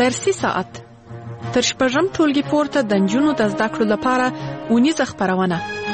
درسي ساعت تر شپږم ټولګي پورته د نجونو د زده کړو لپاره اونیزه خپرونه.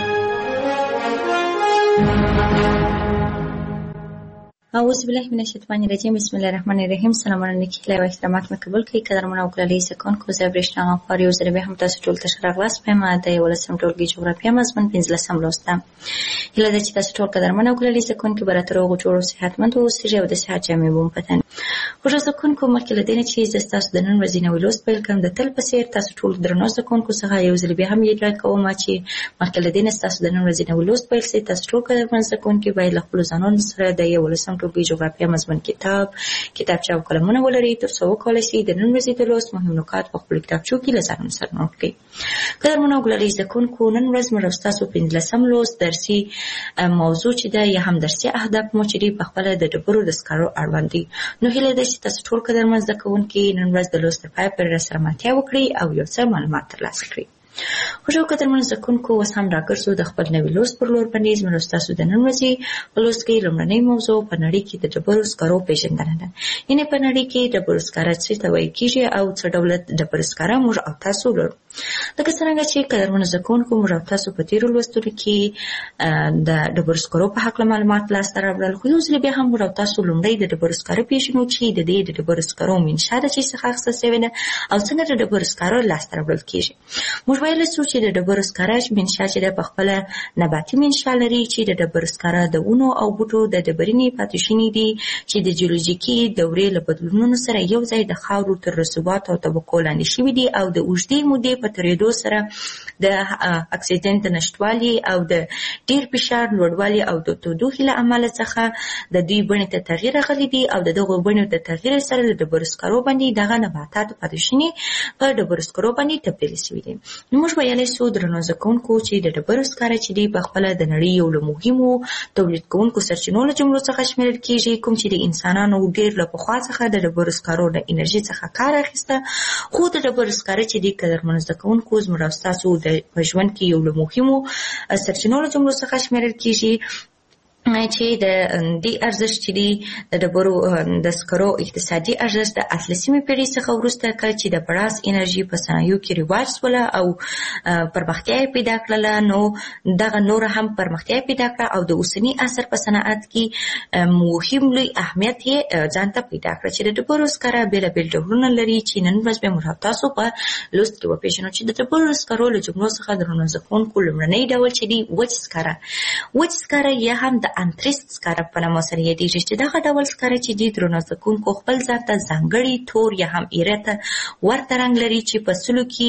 اعوذ بالله من الشیطان الرجیم. بسم الله الرحمن الرحیم. سلام علیکم و احترامات مقبول کی قدرمن او کلی سکون کو زبرشنا غفار یو زره به هم تاسو ټول ته شراغلاس په ماده ولسم ټولګي جغرافیا مضمون 15 لوسته. هله د چې تاسو ټول قدرمن او کلی سکون کې براتر او جوړو صحتمند او سجه او د صحت جامع بوم پتن. خوشا سکون کو مکه لدینه چې تاسو د نن ورځې نو لوست پیل کوم د تل په سیر تاسو ټول درنو سکون کو څخه یو زره به هم یې کوم چې مکه لدینه تاسو د نن ورځې نو لوست پیل سي تاسو ټول قدرمن سکون کې باید خپل ځانون سره د یو ولسم ټولګي جغرافیا مضمون کتابچه او قلمونه ولري تر څو وکولای شي د نن ورځې د لوست مهم نکات په خپل کتابچو کې لزان سره نوٹ کړئ. قدرمنو ولري ځکون کو نن ورځ موږ تاسو 15 لوست درسي موضوع چې د یا هم درسي اهداف مو چې په خپل د ډبرو د سکارو اړوند دي. نو هله د تاسو ټول قدرمن ځکون کې نن ورځ د لوست په پر سره ماتیا وکړي او یو څه معلومات ترلاسه کړئ. خوشو قدرمن ځکون کو وس هم راګرځو د خپل نوی لوست پر لور باندې موږ تاسو د نن ورځې لوست کې لومړنۍ موضوع په نړۍ کې د ډبرو سکارو پیژندنه ده. یعنی په نړۍ کې د ډبرو سکاره څه ته وایي کیږي او څه ډول ډبرو سکاره موږ او تاسو لرو. لکه څنګه چې قدرمن ځکون کو موږ تاسو په تیرو لوستونو کې د ډبرو سکارو په حق معلومات لاسته راوړل. خو یو ځل بیا هم موږ تاسو لومړی د ډبرو سکاره پیژنو چې د دې د ډبرو سکارو منشأ د چي څخه اخیستل شوی ده او څنګه د ډبرو سکارو لاسته راوړل کیږي. موږ ویل چې د ډبرو سکاره منشأ چې د خپل نباتي منشأ لري چې د ډبرو سکاره د ونو او بوټو د ډبرینې پاتې دي چې د جیولوژیکي دورې له بدلونونو سره یو ځای د خاورو تر رسوبات او طبقو لاندې شوي دي او د اوږدې مودې په تېرېدو سره د اکسیجن د نشتوالي او د ډیر فشار لوړوالي او د تودوخې له امله څخه د دوی بڼې ته تغییر راغلی دی او د دغو بڼو د تغییر سره د ډبرو سکارو باندې دغه نباتات پاتې شوي په ډبرو سکارو باندې تبدیل شوي دي. موږ ویلی سو درنو زکونکو چې د ډبرو سکاره چې دی په خپله د نړۍ یو له مهمو تولید کوونکو سرچینو له جملو څخه شمیرل کیږي، کوم چې د انسانانو ډیر له پخوا څخه د ډبرو سکارو د انرژي څخه کار اخیسته. خو د ډبرو سکاره چې دی قدرمنو زکونکو زموږ او ستاسو د ژوند کې یو له مهمو سرچینو له جملو څخه شمیرل کیږي چې د دې ارزښت چې دی د ډبرو د سکرو اقتصادي ارزښت د 18مې پیړۍ څخه وروسته کله چې د براس انرژي په صنایعو کې رواج شوله او پرمختیا پیدا کړله، نو دغه نور هم پرمختیا پیدا کړه او د اوسني عصر په صنعت کې مهم لوی اهمیت یې ځان ته پیدا کړ چې د ډبرو سکاره بېلابېل ډولونه لري چې نن ورځ به موږ تاسو په لوست کې وپېژنو. چې د ډبرو سکرو له جملو څخه درنو زکونکو لومړنی ډول چې دی وچ سکاره یا هم د انتریست سکاره په نامه سره یادېږي چې دغه ډول سکاره چې دی درنو زکونکو خپل ذات ته ځانګړي تور یا هم ایره ته ورته رنګ لري چې په سلو کې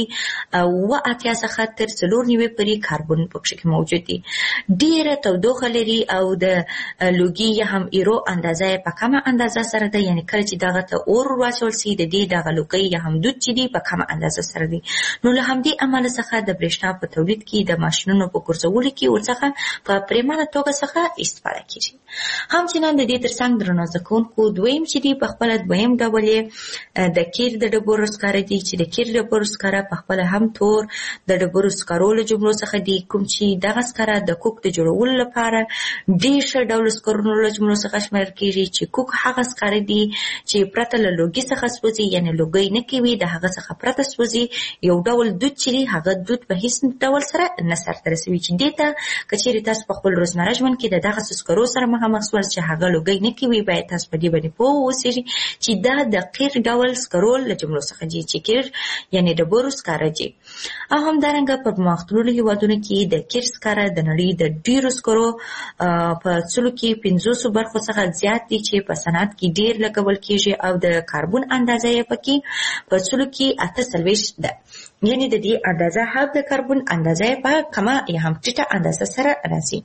80 څخه تر 94 پورې کاربن پکې موجود دي. ډېره تودوخه لري او د لوګي یا هم ایرو اندازه په کمه اندازه سره ده، یعنی کله چې دغه ته اور واچول شي د دې دغه لوګي یا هم دود چې دی په کمه اندازه سره دي. نو له همدې امله څخه د برېښنا په تولید کې د ماشینونو په ګرځولو کې ورڅخه په پریمانه توګه څخه استفاده کیږي. همچنان د دې ترڅنګ درنو زکونکو دویم چې دی په خپل دویم ډول د کیر د ډبرو سکاره دي چې د کیر د ډبرو سکاره په خپل هم تور د ډبرو سکارو له جملو څخه دي، کوم چې دغه سکاره د کوک د جوړولو لپاره ډېر ښه ډول سکارونو له جملو څخه شمیرل کیږي چې کوک هغه سکاره دي چې پرته له لوګي څخه سوځي، یعنی لوګي نه کوي، د هغه څخه پرته سوځي. یو ډول دود چې دی هغه دود په هیڅ ډول سره نه سرته رسوي چې دې ته که چیرې تاسو په خپل روزمره ژوند کې د دغه سکرو سره مخامخ شول چې هغه لوګي نه کوي، باید تاسو په دې باندې پوه اوسئ چې دا د قیر ډول سکرو له جملو څخه دي چې قیر یعنی ډبرو سکاره دي. او همدارنګه په پرمختللو هېوادونو کې د قیر سکاره د نړۍ د ډیرو سکرو په څلو کې 500 برخو څخه زیات دي چې په صنعت کې ډیر لګول کیږي او د کاربن اندازه یې پکې په څلو کې 48 ده، یعنی د دې اندازه هم د کاربن اندازه په کمه یا هم ټیټه اندازه سره راځي.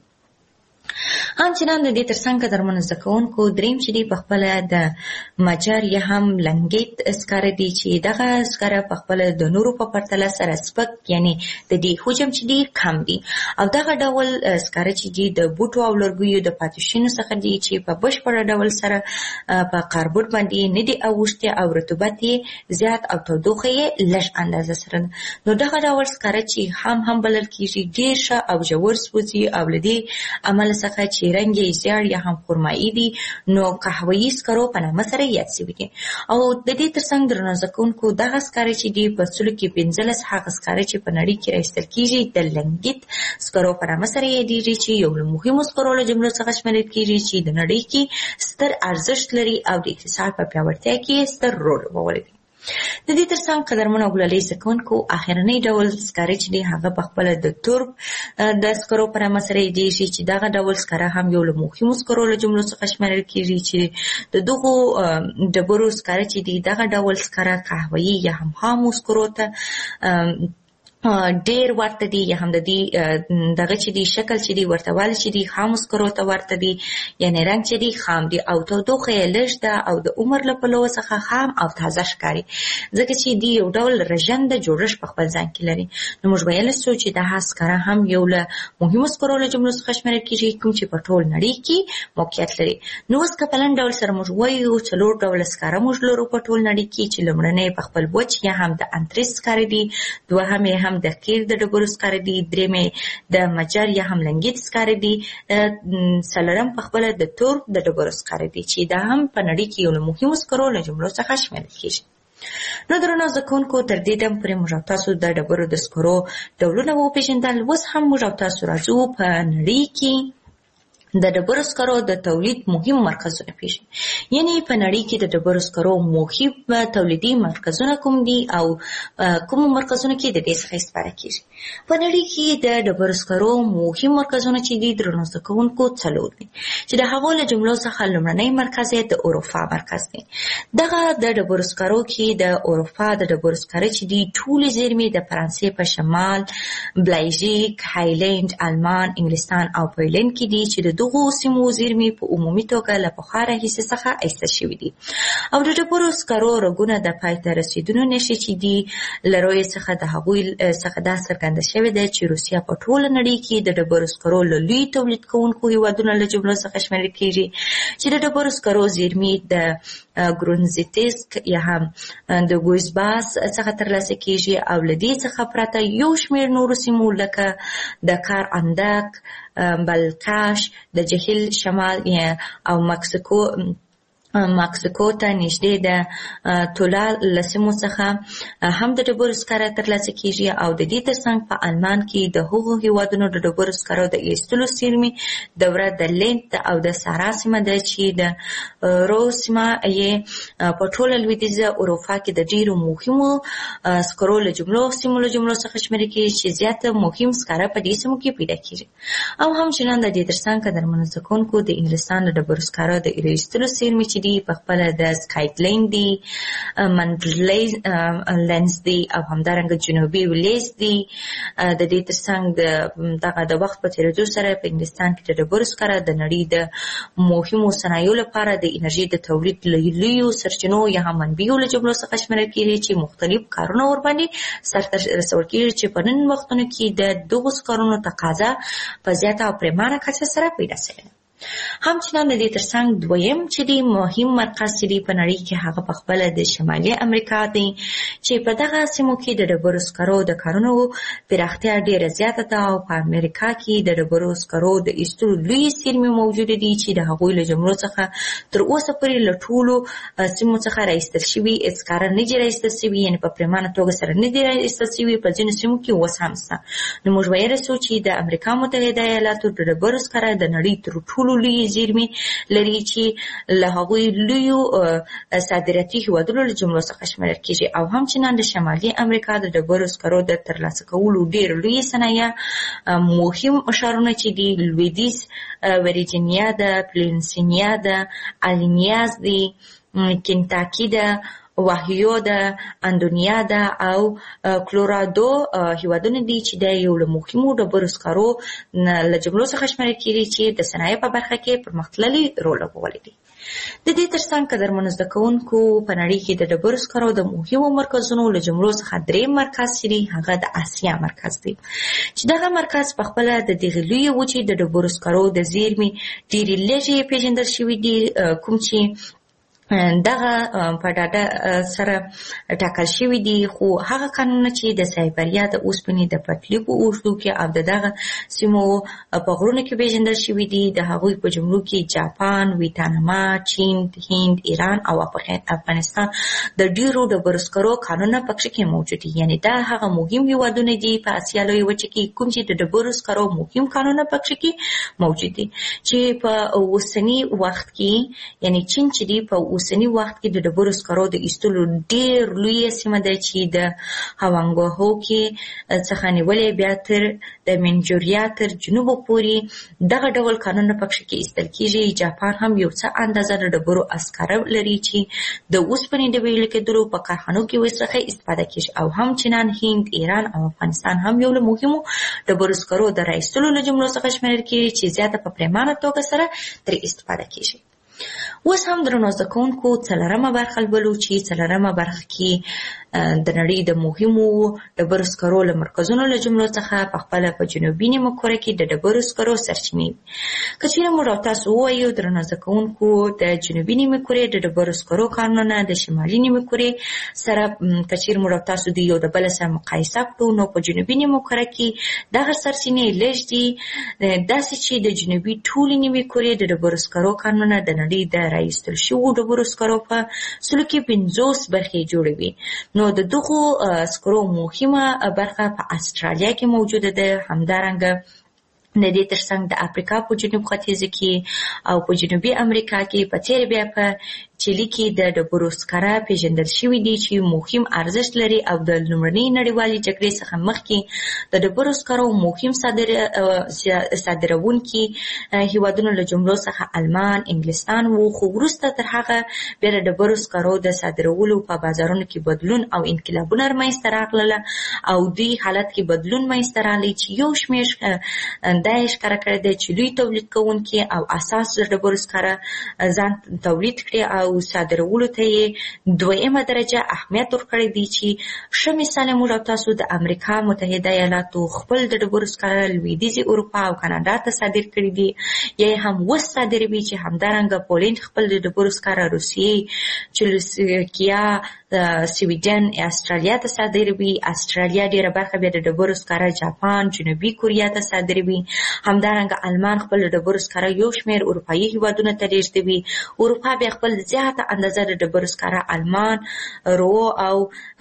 همچنان د دې ترڅنګ قدرمنو زکونکو دریم چې دی په خپل د مجر یا هم لنګیت سکاره دی چې دغه سکاره په خپل د نورو په پرتله سره سپک یعنی د دې حجم چې دی کم دی او دغه ډول سکاره چې دی د بوټو او لرګیو د پاتې څخه دی چې په بشپړ ډول سره په کاربن باندې نه دی اوښتي او رطوبت یې زیات او تودوخه یې لږ اندازه سره. نو دغه ډول سکاره چې هم بلل کیږي ډیر ښه او ژور سوځي او لدی عمل څخه څخه چې رنګ یې زیړ یا هم خرمایي دي نو قهوه‌يي سکرو په نامه سره یاد شوي دي. او د دې ترڅنګ درنو زده کوونکو دغه سکاره چې دي په سلو کې 15 هغه سکاره چې په نړۍ کې راایستل کیږي د لنګیت سکرو په نامه سره یادېږي چې یو له مهمو سکرو له جملو څخه شمیرل کیږي چې د نړۍ کې ستر ارزښت لري او د اقتصاد په پیاوړتیا کې ستر رول لوبولی دی. د دې ترڅنګ قدرمنو او ګلالي زده کوونکو اخرنی ډول سکاره چې دی هغه په خپله د تورب د سکرو په نامه سره یادېږي چې دغه ډول سکاره هم یو له مهمو سکرو له جملو څخه شمیرل کیږي چې د دغو ډبرو سکاره چې دی دغه ډول سکاره قهوه‌يي یا هم خامو سکرو ته ډیر ورته دي یا هم د دې دغه چې دی شکل چې دی ورته والی چې دی خامو سکرو ته ورته دي یعنی رنګ چې دی خام دی او تودوخه یې لږ ده او د عمر له پلوه څخه خام او تازه ښکاري ځکه چې دی یو ډول رژنده جوړښت په خپل ځان کې لري. نو موږ ویلی سو چې دغه سکاره هم یو له مهمو سکرو له جملو څخه شمیرل کیږي کوم چې په ټول نړۍ کې موقعیت لري. نو اوس که په لنډ ډول سره موږ وایو 4 ډوله سکاره موږ لرو په ټول نړۍ کې چې لومړنی په خپل وچ یا هم د انتریس سکاره دي، دوهم یې هم د قیر د ډبرو سکاره دي، درېیم د مجر یا هم لنګیت سکاره دي، څلورم په خپله د تورب د ډبرو سکاره دي چې دا هم په نړۍ کې یو له مهمو سکرو له جملو څخه شمیرل کیږي. نو درنو زده کوونکو تر دې دم پورې موږ او تاسو د ډبرو د سکرو ډولونه وپېژندل. اوس هم موږ او تاسو راځو په نړۍ کې د ډبرو سکرو د تولید مهم مرکزونه پیژنو. یعنی په نړۍ کې د ډبرو سکرو مهم تولیدي مرکزونه کوم دي او کوم مرکزونه کې د دې څخه استفاده کیږي. په نړۍ کې د ډبرو سکرو مهم مرکزونه چې دي درنو زده کوونکو 4 دي چې د هغو له جملو څخه لومړنی مرکز یې د اروپا مرکز دی. دغه د ډبرو سکرو کې د اروپا د ډبرو سکرو چې دي ټولې زیرمې د فرانسې په شمال، بلژیک، هایلند، آلمان، انګلستان او پولند کې دي چې د دغو سیمو زیرمې په عمومي توګه له پخوا راهیسې څخه ایستل شوي دي. او د ډبرو سکرو رګونه د پای ته رسېدونو نښې چې دي له رویې څخه د هغوی څخه دا څرګنده شوې ده چې روسیه په ټوله نړۍ کې د ډبرو سکرو له لوی تولید کوونکو هېوادونو له جملو څخه شمیرل کیږي چې د ډبرو سکرو زیرمې د ګرونزیتسک یا هم د ګوزباس څخه ترلاسه کیږي او له دې څخه پرته یو شمېر نورو سیمو لکه د کار اندک، بلکاش، د جهیل شمال او مکسیکو ته نږدې د تولا له سیمو څخه هم د ډبرو سکاره ترلاسه کیږي او د دې ترڅنګ په آلمان کې د هغو هېوادونو د ډبرو سکرو د ایستلو سیمې دوره د لینت او د سارا سیمه ده چې د رو سیمه یې په ټوله لویدیځه اروپا کې د ډېرو مهمو سکرو له جملو څخه شمیرل کیږي چې زیاته مهم سکاره په دې سیمو کې پیدا کیږي. او همچنان د دې ترڅنګ قدرمنو زده کوونکو د انګلستان د ډبرو سکرو د ایستلو سیمې چې دی په خپله د سکاټلند دی، منډلینز دی او همدارنګه جنوبي ویلیز دی. د دې ترڅنګ دغه د وخت په تېرېدو سره په انګلستان کې د ډبرو سکاره د نړۍ د مهمو صنایعو لپاره د انرژي د تولید له لویو سرچینو یا هم منبعو له جملو څخه شمیرل کیږي چې مختلف کارونه ورباندې سرته رسول کیږي چې په نن وختونو کې د دغو سکارونو تقاضا په زیاته او پرېمانه کچه سره پیدا شوې ده. همچنان د دې ترڅنګ دویم چې دی مهم مرکز چې دی په نړۍ کې هغه په خپله د شمالي امریکا دی چې په دغه سیمو کې د ډبرو سکرو د کارونو پراختیا ډېره زیاته ده او په امریکا کې د ډبرو سکرو د ایستلو لویې زیرمې موجودې دي چې د هغوی له جملو څخه تر اوسه پورې له ټولو سیمو څخه راایستل شوي سکاره نه دي راایستل شوي، یعنې په پرېمانه توګه سره نه دي راایستل شوي، په ځینو سیمو کې اوس هم شته. نو موږ ویلی سو چې د امریکا متحده ایالاتو د ډبرو سکاره د نړۍ تر ټولو لوی زیرمې لري چې له هغوی لویو صادراتي هېوادونو له جملو څخه شمیرل کیږي. او همچنان د شمالي امریکا د ډبرو سکرو د ترلاسه کولو ډېر لوی صنایع مهم ښارونه چې دي لویدیځ ویرجینیا ده، پلینسینیا ده، الینیاز دي، کنتاکي ده، واهیو ده، اندونیا ده او کلورادو هېوادونه دي چې د یو له مهمو ډبرو سکرو له جملو څخه شمیرل کیږي چې د صنایع په برخه کې پرمختللي رول لوبولی دی. د دې ترڅنګ قدرمنو زده کوونکو په نړۍ کې د ډبرو سکرو د مهمو مرکزونو له جملو څخه درېیم مرکز چې دی هغه د اسیا مرکز دی چې دغه مرکز په خپله د دغې لویې وچې د ډبرو سکرو د زیرمې ډېرې لږې پېژندل شوي دي کوم چې دغه په ډاډه سره ټاکل شوي دي، خو هغه قانونونه چې د سایبریا د اوسپنې د پټلۍ په اوږدو کې او دغه سیمو په غرونو کې پیژندل شوي دي، د هغوی په جملو کې جاپان، ویتنام، چین، هند، ایران او افغانستان د ډیرو ډبرو سکرو کانونه پکې کې موجود دي. یعنی دا هغه مهم هیوادونه دي په اسیا لویه وچه کې کوم چې د ډبرو سکرو مهم کانونه پکې کې موجود دي، چې په اوسنی وخت کې یعنی چین چې دی په اوسنی وخت کې د ډبرو سکرو د ایستلو ډېر لویه سیمه ده چې د هوانګوهو کې څخه نیولې بیا تر د منچوریا تر جنوبه پورې دغه ډول کانونه پکې کې ایستل کېږي. جاپان هم یو څه اندازه د ډبرو اسکاره لري چې د اوسپنې د ویلې کېدلو په کارخانو کې ورڅخه استفاده کېږي، او هم چینان، هند، ایران او افغانستان هم یو له مهمو ډبرو سکرو د رایستلو له جملو څخه شمیرل کېږي چې زیاته په پریمانه توګه سره ترې استفاده کېږي. اوس هم درنو زده کوونکو څلورمه برخه لولو چې څلورمه برخه کې د نړۍ د مهمو ډبرو سکرو له مرکزونو له جملو څخه په خپله په جنوبي نیمه کره کې د ډبرو سکرو سرچینې. که چېرې موږ او تاسو ووایو درنو زده کوونکو د جنوبي نیمې کرې د ډبرو سکرو کانونه د شمالي نیمې کرې سره که چېرې موږ او تاسو د یو د بل سره مقایسه کړو، نو په جنوبي نیمه کره کې دغه سرچینې لږ دي، داسې چې د جنوبي ټولې نیمې کرې د ډبرو سکرو کانونه د نړۍ د رایستل شوو ډبرو سکرو په 50 برخې جوړوي. نو د دغو سکرو مهمه برخه په استرالیا کې موجوده ده، همدارنګه د دې ترڅنګ د افریقا په جنوب ختیځ کې او په جنوبي امریکا کې په تیر بیا په چیلي کې د ډبرو سکاره پیژندل شوي دي چې مهم ارزښت لري او د لومړنۍ نړیوالې جګړې څخه مخکې د ډبرو سکرو مهم صادروونکي هیوادونو له جملو څخه آلمان، انګلستان وو، خو وروسته تر هغه بیا د ډبرو سکرو د صادرولو په بازارونو کې بدلون او انقلابونه رامنځته راغلل او دوی حالت کې بدلون منځته راغلی چې یو شمېر دا یې ښکاره کړی دی چې لوی تولید کوونکي او اساس د ډبرو سکاره ځان تولید کړي او صادرولو ته یې دویمه درجه اهمیت ورکړی دی، چې ښه مثال موږ او تاسو د امریکا متحده ایالاتو خپل د ډبرو سکاره لویدیځې اروپا او کاناډا ته صادر کړي دي، یا یې هم اوس صادروي، چې همدارنګه پولینډ خپل د ډبرو سکاره روسیې، چلوسلوواکیا، سویډن، استرالیا ته صادروي. استرالیا ډیره برخه بیا د ډبرو سکاره جاپان، جنوبي کوریا ته صادروي. همدارنګه آلمان خپل د ډبرو سکاره یو شمېر اروپایي هیوادونو ته لیږدوي. اروپا بیا خپل زیاته اندازه د ډبرو سکاره آلمان، رو او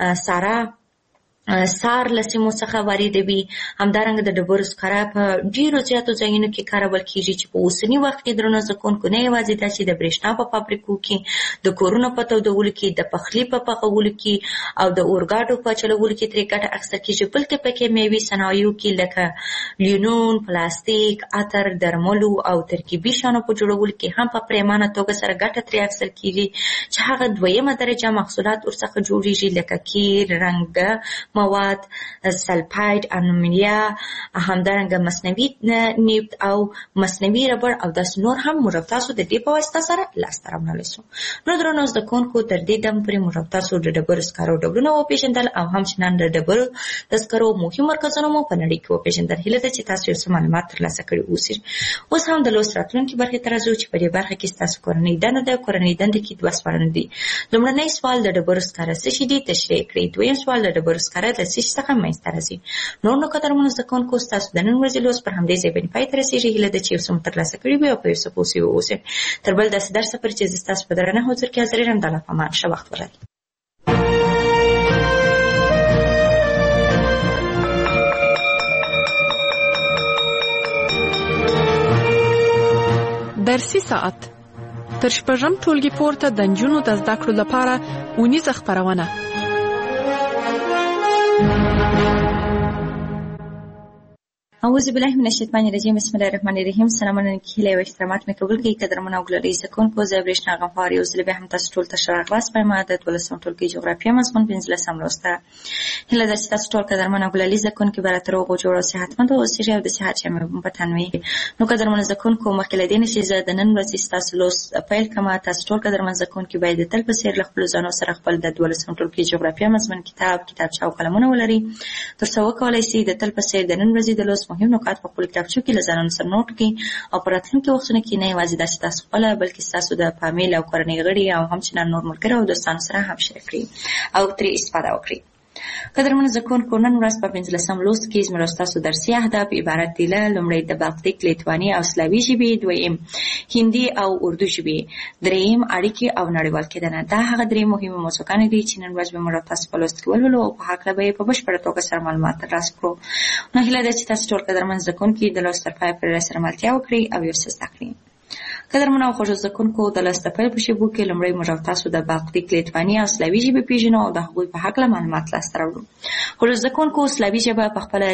سار له سیمو څخه واردوي. همدارنګه د ډبرو سکاره په ډیرو زیاتو ځایونو کې کارول کېږي چې په اوسني وخت کې درنو زده کوونکو نه یوازې دا چې د برېښنا په فابریکو کې، د کورونو په تودولو کې، د پخلي په پخولو کې او د اورګاډو په چلولو کې ترې ګټه اخیستل کېږي، بلکې پکې مېوې صنایعو کې لکه لیونون، پلاستیک، عطر، درملو او ترکیبي شیانو په جوړولو کې هم په پریمانه توګه سره ګټه ترې اخیستل کېږي، چې هغه دویمه درجه محصولات ورڅخه جوړېږي لکه قیر، رنګه مواد، سلفاید، امونیا، همدارنګه مصنوعي نفت او مصنوعي ربړ او داسې نور هم موږ او تاسو د دې په واسطه سره لاسته راوړلی شو. نو درنو زده کوونکو تر دې دم پورې موږ او تاسو د ډبرو سکرو ډولونه وپېژندل او همچنان د ډبرو د سکرو مهم مرکزونه مو په نړۍ کې وپېژندل. هیله ده چې تاسو یو څه معلومات ترلاسه کړي اوسئ. اوس هم د لوست راتلونکي برخې ته راځو چې په دې برخه کې ستاسو کورنۍ دنده ده. کورنۍ دندې کې 2 سوالونه دي. لومړنی سوال د ډبرو سکاره څه شي دي تشریح کړئ. دویم سوال د ډبرو سکاره د څه شي څخه منځته راځي. نو قدرمنو زده کوونکو ستاسو د نن ورځې لوست پر همدې ځای باندې پای ته رسېږي. هیله ده چې یو څه مو ترلاسه کړي وي او په یو څه پوه سوي واوسئ. تر بل داسې درسه پورې چې زه ستاسو په درنه حضور کې حاضر یم، د الله په امان. ښه وخت ولرئ. درسي ساعت تر شپږم ټولګي پورته د نجونو د زده کړو لپاره اونیزه خپرونه. اعوذ بالله من الشیطان الرجیم. بسم الله الرحمن الرحیم. سلامونه هیله او احترامات مې قبول کړئ. قدرمن او ګلالي زده کوونکو، زه برېښنا غفار یو ځل بیا هم تاسو ټول ته ښه راغلاست. په ما د 12 ټولګي جغرافیه مضمون 15 لوسته. هیله ده چې تاسو ټول قدرمن او ګلالي زده کوونکي به راته روغ او جوړ او صحتمند اوسئ او د صحت جامې په تن وي. نو قدرمن زده کوونکو، مخکې له دې نه چې زه د نن ورځې ستاسو لوست پیل کړم، تاسو ټول قدرمن زده کوونکي باید د تل په څېر له خپلو ځانو سره خپل د 12 ټولګي جغرافیه مضمون کتابچه او قلمونه ولرئ، تر څو وکولای شئ د تل په څېر د نن ورځې د لوست تاسو مهم نکات په خپل کتابچو کې لزانو سره نوٹ کړئ او په راتلونکي وختونو کې نه یوازې داسې تاسو خپله بلکې ستاسو د فامیل او کورنۍ غړي او همچنان نور ملګري او دوستانو سره هم شریک کړئ او ترې استفاده وکړئ. قدرمنو زده کوونکو، نن ورځ په 15 لوست کې زموږ ستاسو درسي اهداف عبارت دي له لومړی د بالتیک، لیتواني او سلاوي ژبې، دویم هندي او اردو ژبې، دریم اړیکې او نړیوال کېدنه. دا هغه درې مهمه موضوعګانې دي چې نن ورځ به موږ تاسو په لوست کې ولولو او په هکله به یې په بشپړه توګه سره معلومات ترلاسه کړو. نو هیله ده چې تاسو ټول قدرمن زده کوونکي د لوست تر پایه پورې سره ملتیا وکړئ او یو څه زده کړئ. قدرمنو او خوږو زده کوونکو، د لوست د پیل په شیبو کې لومړی موږ تاسو د بالتیک، لیتواني او سلاوي ژبې پیژنو او د هغوی په هکله معلومات لاسته راوړو. خوږو زده کوونکو، سلاوي ژبه په خپله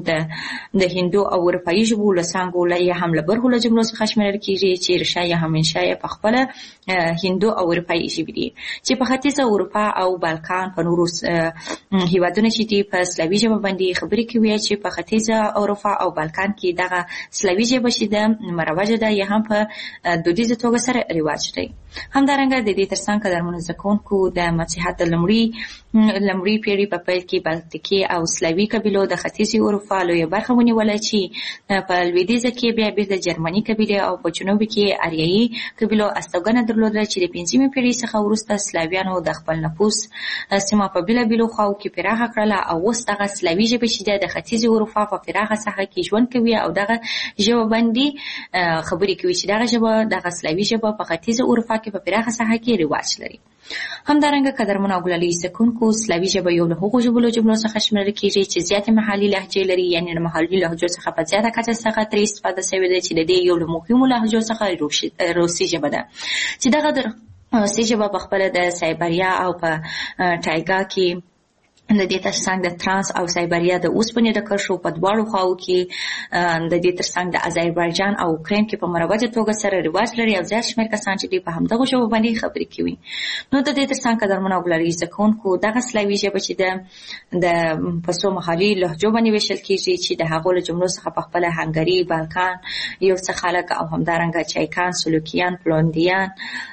د هندو او اروپایي ژبو له څانګو یا هم له برخو له جملو څخه شمیرل کېږي چې ریښه یا هم منشا یې په خپله هندو او اروپایي ژبې دي چې په ختیځه اروپا او بالکان په نورو هیوادونو چې دي په سلاوي ژبه باندې خبرې کوي چې په ختیځه اروپا او بالکان کې دغه سلاوي ژبه چې ده مروجه ده یا هم په دودیزه توګه سره رواج لري. همدارنګه د دې ترڅنګ قدرمنو زده کوونکو د مسیحیت د لومړۍ پیړۍ په پیل کې بالتیکي او سلاوي قبیلو د ختیځې اروپا لویه برخه ونیوله چې په لویدیځه کې بیا بیرته جرمني قبیلې او په جنوب کې اریایي قبیلو استوګنه درلودله چې د 15مې پیړۍ څخه وروسته سلاویانو د خپل نفوس سیمه په بېلابېلو خواو کې پراخه کړله او اوس دغه سلاوي ژبه چې د ختیځې اروپا په پراخه ساحه کې ژوند کوي او دغه ژبه باندې خبرې کوي چې دغه ژبه دغه سلاوي ژبه په ختیځه اروپا کې په پراخه ساحه کې رواج لري. همدارنګه قدرمنو او ګلالي زده کوونکو، سلاوي ژبه یو له هغو ژبو جملو څخه شمیرل کېږي چې زیاتې محلي لهجې لري، یعنې د محلي لهجو څخه په زیاته کچه څخه ترې استفاده شوې ده چې د دې یو له مهمو لهجو څخه روسي ژبه ده چې دغه د روسي ژبه په خپله د سایبریا او په ټایګا کې د دې ترڅنګ د ترانس او سایبریا د اوسپنې د کرښو په دواړو خواو کې د دې ترڅنګ د آذربایجان او اوکراین کې په مروجه توګه سره رواج لري او زیات شمېر کسان چې دوی په همدغو ژبو باندې خبرې کوي. نو د دې ترڅنګ قدرمنو او ګلالي زده کوونکو، دغه سلاوي ژبه چې د په څو محلي لهجو باندې ویشل کېږي چې د هغو له جملو څخه په خپله هنګري، بالکان یو څه خلک او همدارنګه چایکان، سلوکیان، پولندیان،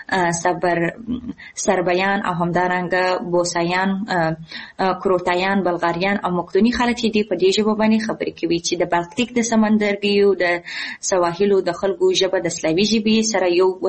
سربیان او همدارنګه بوسایان، کروتایان، بلغاریان او مقدوني خلک چې دي په دې ژبه باندې خبرې کوي چې د بالتیک د سمندرګیو د سواحلو د خلکو ژبه د سلاوي ژبې سره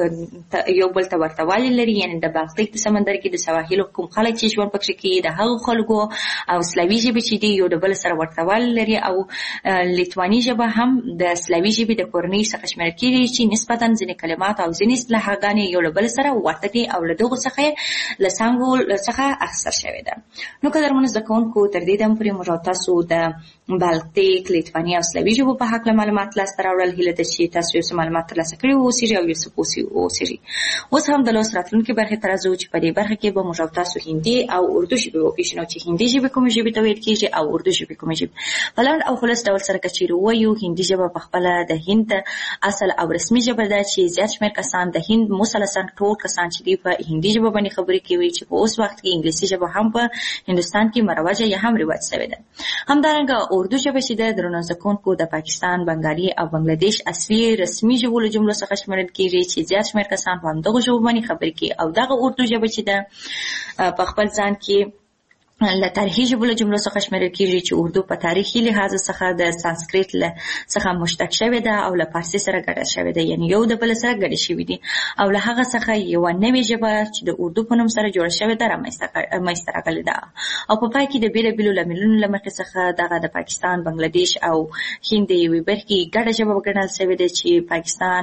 یو بل ته ورته والی لري. یعنې د بالتیک د سمندرګي د سواحلو کوم خلک چې ژوند پکې کوي د هغو خلکو او سلاوي ژبې چې دي یو د بل سره ورته والی لري. او لیتواني ژبه هم د سلاوي ژبې د کورنۍ څخه شمیرل کېږي چې نسبتا ځینې کلمات او ځینې اصطلاحګانې یو له بل سره ورته دي او له دغو څخه له څانګو څخه اخیستل شوې ده. نو قدرمنو زده کوونکو، تر دې دمه پورې موږ تاسو د بالتیک، لیتواني او سلاوي ژبو په هکله معلومات لاسته راوړل. هیله ده چې تاسو یو څه معلومات ترلاسه کړي واوسېږي او یو څه پوه واوسېږي. اوس هم د لوست راتلونکې برخې ته راځو چې په دې برخه کې به موږ تاسو هندي او اردو ژبې وپېژنو چې هندي ژبې کومې ژبې ته ویل کېږي او اردو ژبې کومې ژبې. په لنډ او خلاص ډول سره که چېرې ووایو، هندي ژبه په خپله د هند اصل او رسمي ژبه ده چې زیات شمېر کسان د هند مثلثاً ټول کسان چې دي په هندي ژبه باندې خبرې کوي چې په اوس وخت کې انګلیسي ژبه هم په هندوستان کې مروجه یا هم رواج شوې ده. همدارنګه اردو ژبه چې ده درنو زده کوونکو د پاکستان، بنګالي او بنګلادیش اصلي رسمي ژبو له جملو څخه شمیرل کېږي چې زیات شمېر کسان په همدغو ژبو باندې خبرې کوي. او دغه اردو ژبه چې ده په خپل ځان کې له تاریخي ژبو له جملو څخه شمیرل کېږي چې اردو په تاریخي لحاظ څخه د سانسکریت څخه مشتق شوې ده او له فارسي سره ګډه شوې ده، یعنې یو د بل سره ګډې شوي دي او له هغه څخه یوه نوې ژبه چې د اردو په نوم سره جوړه شوې ده رامنځته راغلې ده. او په پای کې د بېلابېلو لاملونو له مخې څخه دغه د پاکستان، بنګلادیش او هند د یوې برخې ګډه ژبه وګڼل شوې ده چې پاکستان،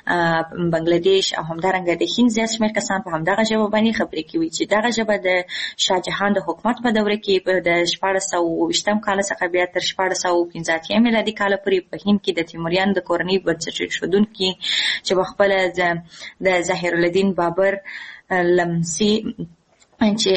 بنګلادیش او همدارنګه د هند زیات شمېر کسان په همدغه ژبه باندې خبرې کوي چې دغه ژبه د شاه جهان د حکومت په دوره کې د 1420 کال څخه بیا تر 1485 میلادي کال پورې په هند کې د تیموریانو د کورنۍ بنسټ ایښودونکي چې په خپله د ظاهرالدین بابر لمسی چې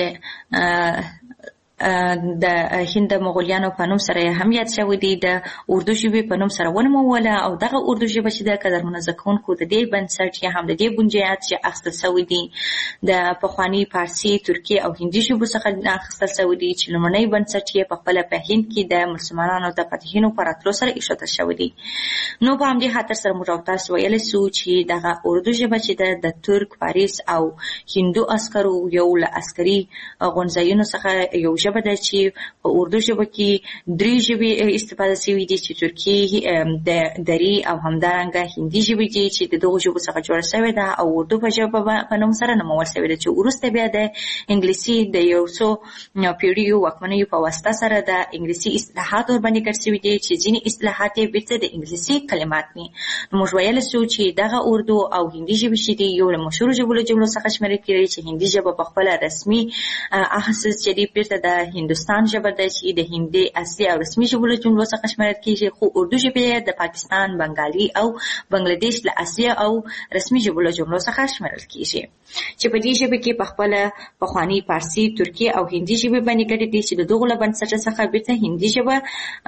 د هند مغولیانو په نوم سره هم یاد شوی دی د اردو ژبې په نوم سره ونوموله. او دغه اردو ژبه چې د قدرمنو زده کوونکو د دې بنسټ یا هم د دې بنیاد چې اخیستل شوی دی د پخواني فارسي، ترکي او هندي ژبو څخه اخیستل شوی دی چې لومړنی بنسټ یې په خپله په هند کې د مسلمانانو د فتحینو په راتلو سره ایښودل شوی دی. نو په همدې خاطر سره موږ تاسو ویلی سو چې دغه اردو ژبه چې د ترک، فارس او هندو عسکرو یو له عسکري غونځایونو څخه یو ژبه ده چې په اردو ژبه کې 3 ژبې استفاده شوي دي چې ترکي دری او همدارنګه هندي ژبې دي چې د دغو ژبو څخه جوړه شوې ده او اردو په ژبه په نوم سره نومول شوې ده چې وروسته بیا د انګلیسي د یو څو پیړیو واکمنیو په واسطه سره د انګلیسي اصطلاحات ورباندې ګډ شوي دي چې ځینې اصطلاحات یې بیرته د انګلیسي کلمات دي. نو موږ ویلی شو چې دغه اردو او هندي ژبې چې دي یو له مشهورو ژبو څخه شمیرل کېږي چې هندي ژبه په خپله رسمي اساس چې دی بیرته د هندوستان ژبه ده چې د هندي اصلي او رسمي ژبو له جملو څخه شمیرل کېږي، خو اردو ژبه د پاکستان، بنګالي او بنگلاديش له اصلي او رسمي ژبو له جملو څخه شمیرل کېږي چې په دې ژبه کې په خپله پخواني فارسي، ترکي او هندي ژبې باندې ګډې دي چې د دغو له بنسټه څخه بیرته هندي ژبه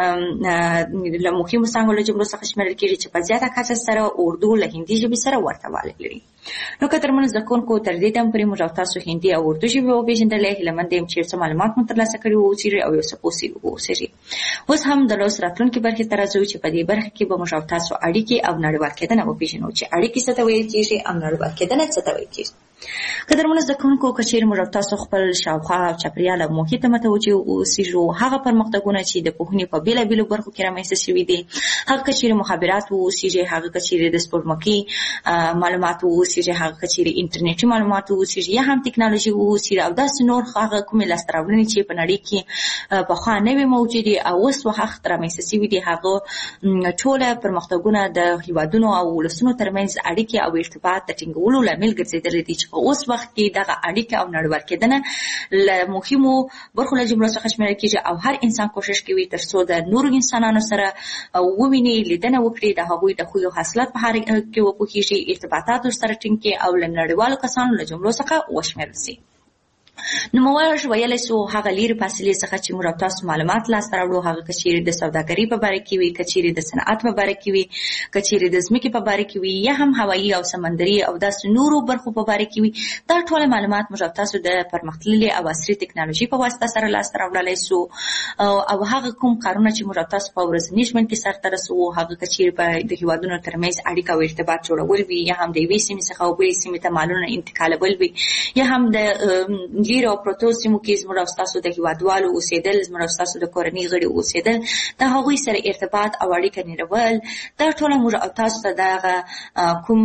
له مهمو څانګو له جملو څخه شمیرل کېږي چې په زیاته کچه سره اردو له هندي ژبې سره ورته والی لري. نو که ترمنځ زده کوونکو تر دې دم پورې موږ او تاسو هندي او اردو ژبې وپېژندلې، هیله یم چې څه معلومات مو ترلاسه کړي واوسئ او یو څه پوه واوسئ. اوس هم د لوست راتلونکې برخې ته راځو چې په دې برخه کې به موږ او تاسو اړیکې او نړیوال کېدنه وپېژنو چې اړیکې څه ته ویل کېږي او نړیوال کېدنه څه ته ویل کېږي. که ترمنځ زده کوونکو که چیرې موږ او تاسو خپل شاوخوا او چاپېریال او محیط ته متوجه اوسېږو، هغه پرمختګونه چې د پوهنې په بېلابېلو برخو کې رامنځته شوي دي، هغه که چیرې مخابرات واوسېږي، هغه که چیرې د سپوږمکۍ معلومات واوسېږي، هغه که چیرې انټرنیټي معلومات واوسېږي یا هم ټکنالوژي واوسېږي او داسې نور هغه کومې لاسته راوړنې چې په نړۍ کې پخوا نه وې موجودې او اوس وخت رامنځته شوي دي، هغه ټوله پرمختګونه د هېوادونو او ولسونو ترمنځ اړیکې او ارتباط د ټینګولو لامل ګرځېدلي دي چې په اوس وخت کې دغه اړیکې او نړیوال کېدنه له مهمو برخو له جملو څخه شمیرل کېږي او هر انسان کوشش کوي تر څو د نورو انسانانو سره وویني، لیدنه وکړي، د هغوی د خوی او خصلت په اړه کې وپوهېږي، ارتباطات ورسره ټینګ کړي او له نړیوالو کسانو له جملو څخه وشمیرل شي. نو موږ ویلی شو هغه لیرې فاصلې څخه چې موږ او تاسو معلومات لاسته راوړو، هغه که چیرې د سوداګرۍ په باره کې وي، که چیرې د صنعت په باره کې وي، که چیرې د ځمکې په باره کې وي یا هم هوایي او سمندري او داسې نورو برخو په باره کې وي، دا ټول معلومات موږ او تاسو د پرمختللې او عصري ټکنالوژي په واسطه سره لاسته راوړلی شو. او هغه کوم کارونه چې موږ او تاسو په ورځني ژوند کې سرته رسوو، هغه که چیرې په د هېوادونو ترمنځ اړیکه او ارتباط جوړول وي یا هم د یوې سیمې څخه بلې سیمې ته مالونه انتقالول وي یا هم د لیرې او پرتو سیمو کې زموږ او ستاسو د هېوادوالو اوسېدل، زموږ او ستاسو د کورنۍ غړي اوسېدل، د هغوی سره ارتباط او اړیکه نیول، دا ټوله موږ او تاسو ته دغه کوم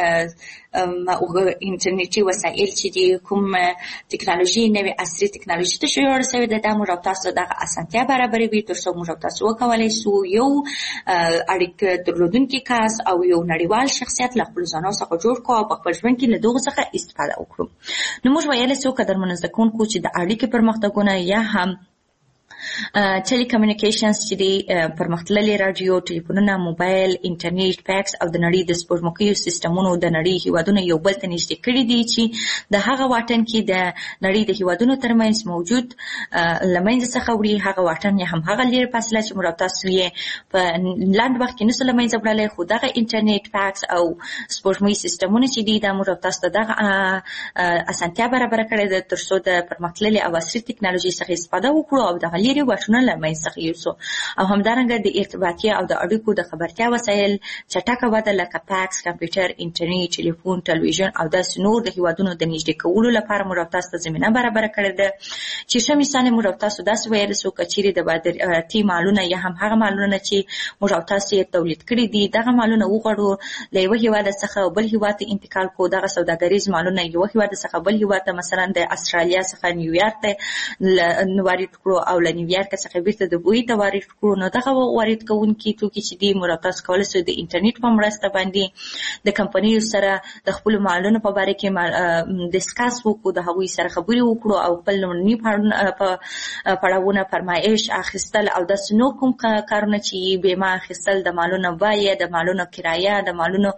انټرنیټي وسایل چې دي، کوم ټکنالوژي، نوې عصري ټکنالوژي ته جوړه شوې ده، دا موږ او تاسو ته دغه اسانتیا برابروي تر څو موږ او تاسو وکولی شو یو اړیکه درلودونکی کس او یو نړیوال شخصیت له خپلو ځانو څخه جوړ کړو او په خپل ژوند کې له دغو څخه استفاده وکړو. نو موږ ویلی شو قدرمنو زده کوونکو چې د اړیکې پرمختګونه یا هم ټیلیکمیونیکیشنز چې دي، پرمختللي راډیو، ټلیفونونه، موبایل، انټرنیټ، فیکس او د نړۍ د سپوږمکیو سیستمونو د نړۍ هېوادونه یو بل ته نږدې کړي دي چې د هغه واټن کې د نړۍ د هېوادونو ترمنځ موجود له منځه څخه وړي. هغه واټن یا هم هغه لرې فاصله چې موږ او تاسو یې په لنډ وخت کې نشو له منځه وړلی، خو دغه انټرنیټ، فیکس او سپوږمۍ سیستمونه چې دي دا موږ او تاسو ته دغه اسانتیا برابره کړې ده تر څو د پرمختللې او عصري ټکنالوژۍ څخه استفاده وکړو او دغه لرې واټنونه له منځه څخه یوسو. او همدارنګه د ارتباطي او د اړیکو د خبرتیا وسایل چټکه وده لکه فیکس، کمپیوټر، انټرنیټ، ټلیفون، ټلویزیون او داسې نور د هېوادونو د نږدې کولو لپاره موږ او تاسو ته زمینه برابره کړې ده چې ښه مثال یې موږ او تاسو داسې ویلی شو که چیرې د بادراتي مالونه یا هم هغه مالونه چې موږ او تاسو یې تولید کړي دي، دغه مالونه وغواړو له یوه هېواده څخه بل هېواد ته انتقال کړو، دغه سوداګریز مالونه یوه هېواده څخه بل هېواد ته مثلا د استرالیا څخه نیویارک ته وارد کړو او له نیویارک څخه بیرته د بوی ته وارد کړو. نو دغه وارد کوونکي توکي چې دي موږ تاسو کولی شو د انټرنیټ په مرسته باندې د کمپنیو سره د خپلو مالونو په باره کې ډسکس وکړو، د هغوی سره خبرې وکړو او خپل لومړني پړاوونه، فرمایش اخیستل او داسې نور کوم کارونه چې بیمه اخیستل، د مالونو بیه، د مالونو کرایه، د مالونو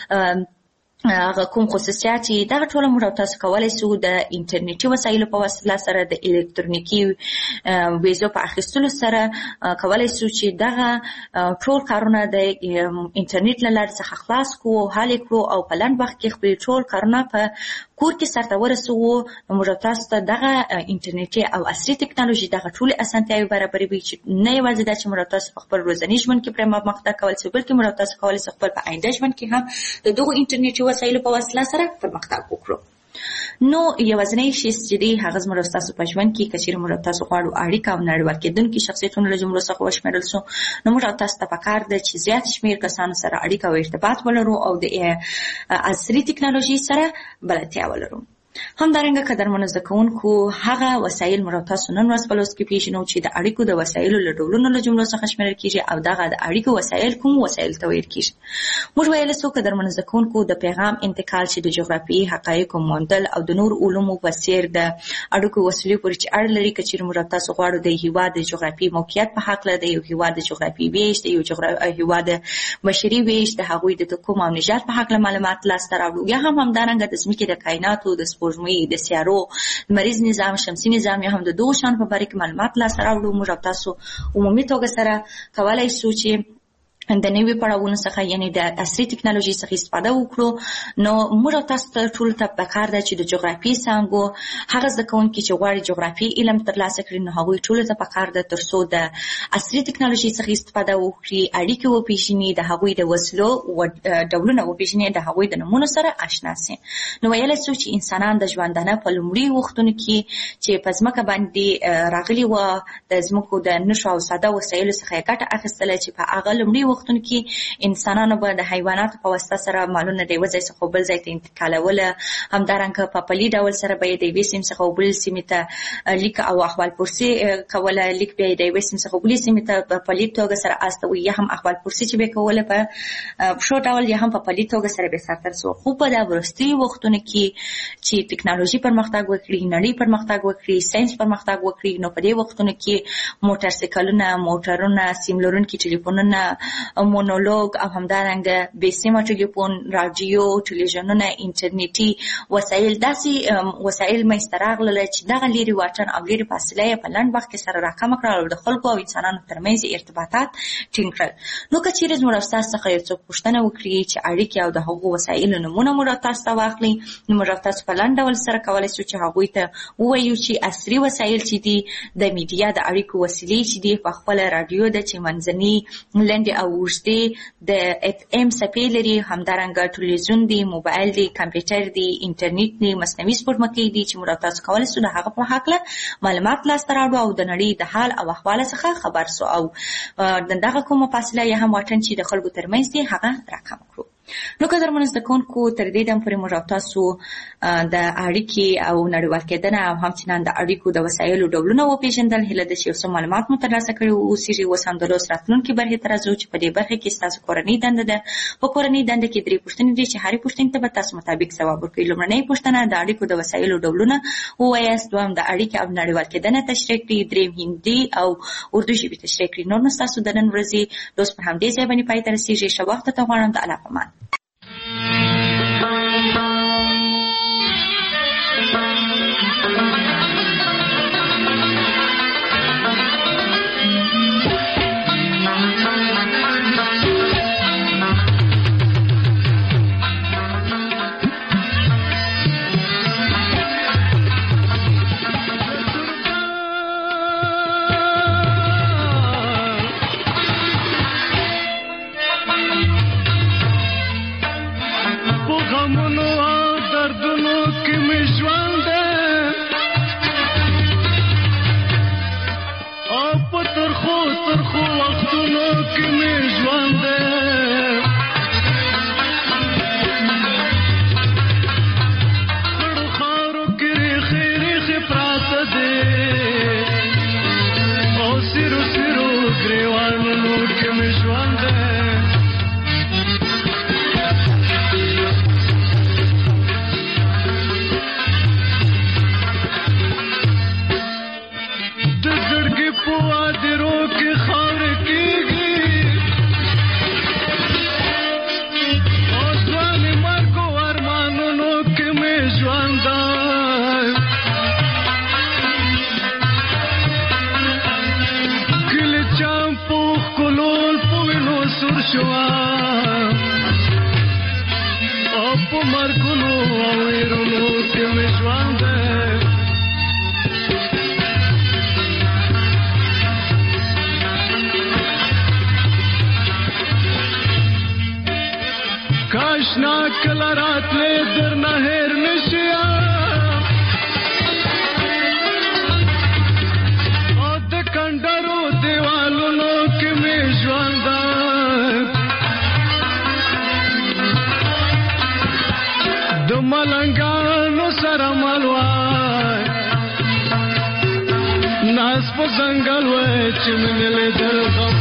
هغه کوم خصوصیات چې دغه ټوله موږ او تاسو کولی شو د انټرنیټي وسایلو په وسیله سره د الکترونیکي ویزو په اخیستلو سره کولی شو چې دغه ټول کارونه د انټرنیټ له لارې څخه خلاص کړو، حل یې کړو او په لنډ وخت کې خپل ټول کارونه په کور کې سرته ورسوو. نو موږ تاسو ته دغه انټرنیټي او عصري ټکنالوژي دغه ټولې اسانتیاوې برابروي چې نه یوازې دا چې موږ تاسو په خپل ورځني ژوند کې پرې پرمختګ کولی شو، بلکې موږ تاسو کولی شو خپل په آینده ژوند کې هم د دغو انټرنیټي وسایلو په وسیله سره پرمختګ وکړو. نو یوازینی شی چې دی هغه زموږ تاسو په ژوند کې کچیر موږ تاسو غواړو اړیکه او نړیوال کېدونکي شخصیتونه له جملو څخه وشمېرل سو، نو موږ تاسو ته پکار ده چې زیات شمیر کسانو سره اړیکه او ارتباط ولرو او د عصري ټکنالوژي سره بلدتیا ولرو. همدارنګه قدرمنو زده کوونکو هغه وسایل موږ تاسو نن ورځ په لوست کې پیژنو چې د اړیکو د وسایلو له ډولونو له جملو څخه شمیرل کیږي او دغه د اړیکو وسایل کوم وسایل ته ویل کیږي. موږ ویل سو قدرمنو زده کوونکو د پیغام انتقال چې د جغرافیایي حقایقو موندل او د نور علومو په څیر د اړیکو وسیلې پورې چې اړه لري، کچیر موږ تاسو غواړو د هیواد د جغرافیایي موقعیت په حق له د یو هیواد د جغرافیایي ویش د یو هیواد بشري ویش د هغوی د کوم او نژاد په حق له معلومات لاسته راوړو، یا هم همدارنګه د ځمکې د کائناتو د سپوږمۍ د سیارو مریض نظام شمسي نظام یا هم د دوه شان په باره کې معلومات لاسته راوړو. موږ تاسو عمومي توګه سره کولای شو چې د نوي پړاوونو څخه یعنی د عصري ټکنالوژي څخه استفاده وکړو. نو موږ تاسو ته ټول ته پکار ده چې د جغرافیې څانګو هغه زده کوونکي چې غواړي جغرافیې علم ترلاسه کړي، نو هغوی ټول ته پکار ده ترڅو د عصري ټکنالوژي څخه استفاده وکړي، اړیکې وپېژني، د هغوی د وسلو ډولونه وپېژني، د هغوی د نومونو سره آشنا سي. نو ویلی سو چې انسانان د ژوندانه په لومړي وختونو کې چې په ځمکه باندې راغلي وه، د ځمکو د نښو او ساده وسایلو څخه یې ګټه اخیستله چې په هغه لومړي وختونو کې انسانانو به د حیواناتو په واسطه سره مالونه د یوه ځای څخه بل ځای ته انتقالوله. همدارنګه په پلي ډول سره به یې د یوې سیمې څخه بل سیمې ته لیک او احوال پرسي کوله، لیک بیا یې د یوې سیمې څخه بلې سیمې ته په پلي توګه سره استوي، یا هم احوال پرسي چې به یې کوله په پښو ډول یا هم په پلي توګه سره به سرته رسوه. خو په دا وروستیو وختونو کې چې ټکنالوژي پرمختګ وکړي، نړۍ پرمختګ وکړي، ساینس پرمختګ وکړي، نو په دې وختونو کې موټرسایکلونه، موټرونه، سیم لرونکي ټلیفونونه، مونولوګ او همدارنګه بې سیمه ټلیفون، راډیو، ټلویزیونونه، انټرنیټي وسایل، داسې وسایل منځته راغلل چې دغه لرې واټن او لرې فاصله یې په لنډ وخت کې سره راکمه کړل او د خلکو او انسانانو ترمنځ ارتباطات ټینګ کړل. نو که چیرې زموږ استاد څخه یو څوک پوښتنه وکړي چې اړیکې او د هغو وسایلو نومونه موږ تاسو ته واخلي، نو موږ تاسو په لنډ ډول سره کولی شو چې هغوی ته ووایو چې عصري وسایل چې دي د میډیا د اړیکو وسیلې چې دي په خپله راډیو ده چې منځني، لنډې او اوږدې، د اف ام څپې لري، همدارنګه ټلویزیون دی، موبایل دی، کمپیوټر دی، انټرنیټ دی، مصنوعي سپوږمکۍ دي چې موږ تاسو کولی شو د هغه په هکله معلومات لاسته راوړو او د نړۍ د حال او احواله څخه خبر سو او دغه کومه فاصله یا هم واټن چې د خلکو ترمنځ دی هغه راکم کړو. نو قدرمنو زده کوونکو تر دې دم پورې موږ تاسو د اړیکې او نړیوال کېدنه او همچنان د اړیکو د وسایلو ډولونه وپېژندل. هیله ده چې یو څه معلومات مو ترلاسه کړي اوسېږي. اوس هم د لوست راتلونکي برخې ته راځو چې په دې برخه کې ستاسو کورنۍ دنده ده. په کورنۍ دنده کې 3 پوښتنې دي چې هرې پوښتنې ته به تاسو مطابق ځواب ورکړئ. لومړنۍ پوښتنه د اړیکو د وسایلو ډولونه ووایاست، دویم د اړیکې او نړیوال کېدنه تشریح کړئ، دریم هندي او اردو ژبې تشریح کړئ. نور نو ستاسو د نن ورځې لوست پر همدې ځای باندې پای ته رسېږي. ښه وخت ته غواړم. د الله پامان. کاشنا کله راتلې درنه هېر نشیا او د کندرو دیوالونو کې مې ژوند د ملنګانو سره ملوای ناس په ځنګل وای چې مې لیدل